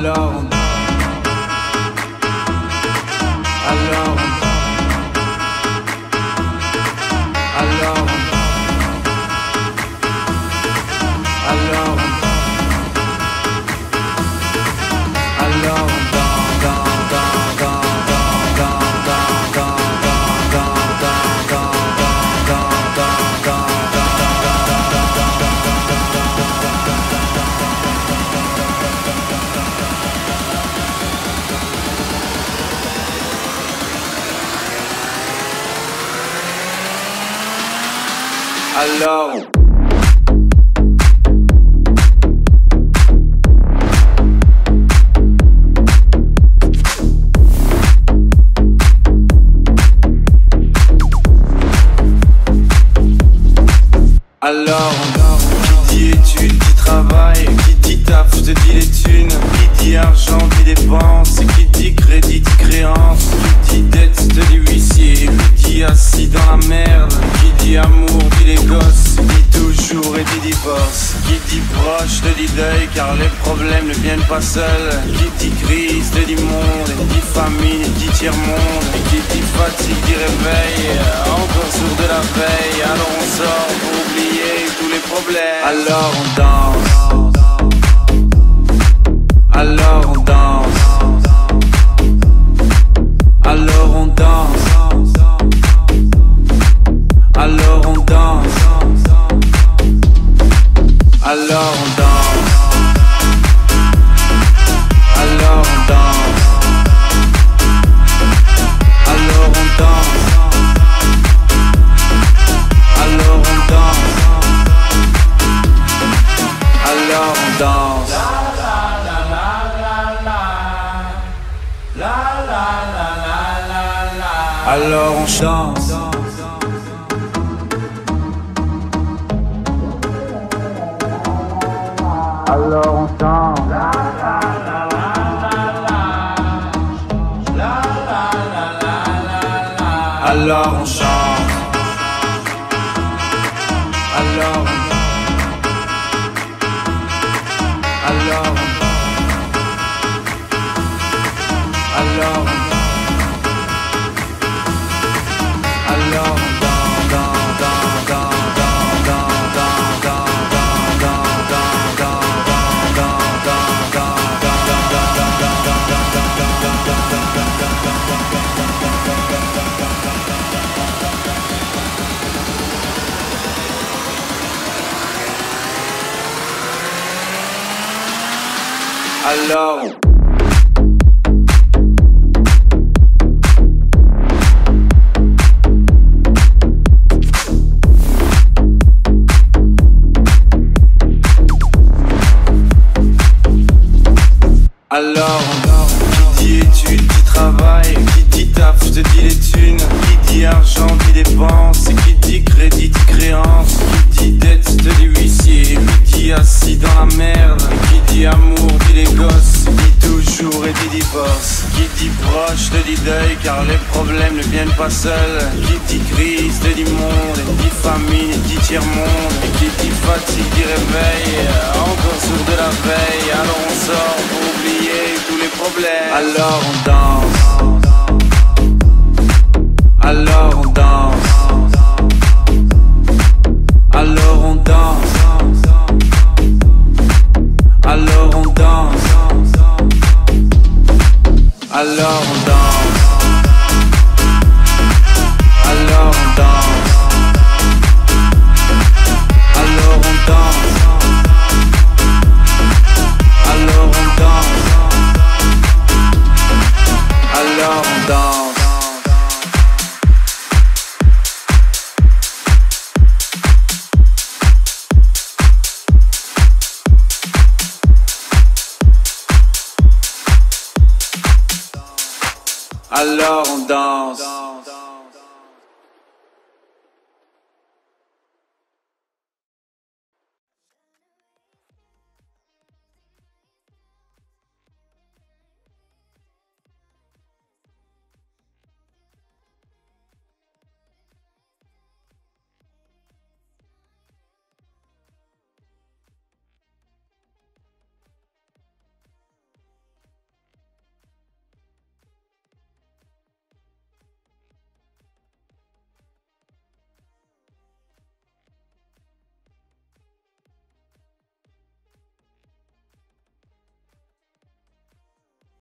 Alors on alors alors alors alors alors alors, qui dit études, dit travail, qui dit taf, te dit les thunes, qui dit argent, dit dépenses, qui dit crédit, dit créance, qui dit dette, te dit huissier, qui dit assis dans la merde, qui dit amour, dit les gosses, dit toujours et dit divorce, qui dit proche, te dit deuil, car les problèmes ne viennent pas seuls, qui dit crise, te dit monde, qui dit famine, dit tiers-monde, qui dit fatigue, dit réveil, encore sourd de la veille, alors on sort pour oublier tous les problèmes. Alors on danse, alors on danse, alors on danse, alors on danse, alors on danse, alors on danse, alors on danse, alors on danse, alors on danse. Alors on chante. Alors on chante. Alors on chante. Alors alors qui dit études, dit travail, qui dit taf, te dit les thunes, qui dit argent, dit dépenses, qui dit crédit, dit créance, qui dit dette, te dit huissier, qui dit assis dans la merde, qui dit amour, dit les gosses, dit toujours et dit divorce, qui dit proche, te dit deuil, car les problèmes ne viennent pas seuls, qui dit crise, te dit monde, dit famine, dit tiers-monde, qui dit fatigue, dit réveil, encore sourd de la veille, alors on sort pour oublier tous les problèmes. Alors on danse, alors on danse, alors on danse, alors on danse, alors on danse, alors on danse, alors on danse, alors on danse, alors on danse. Alors on danse.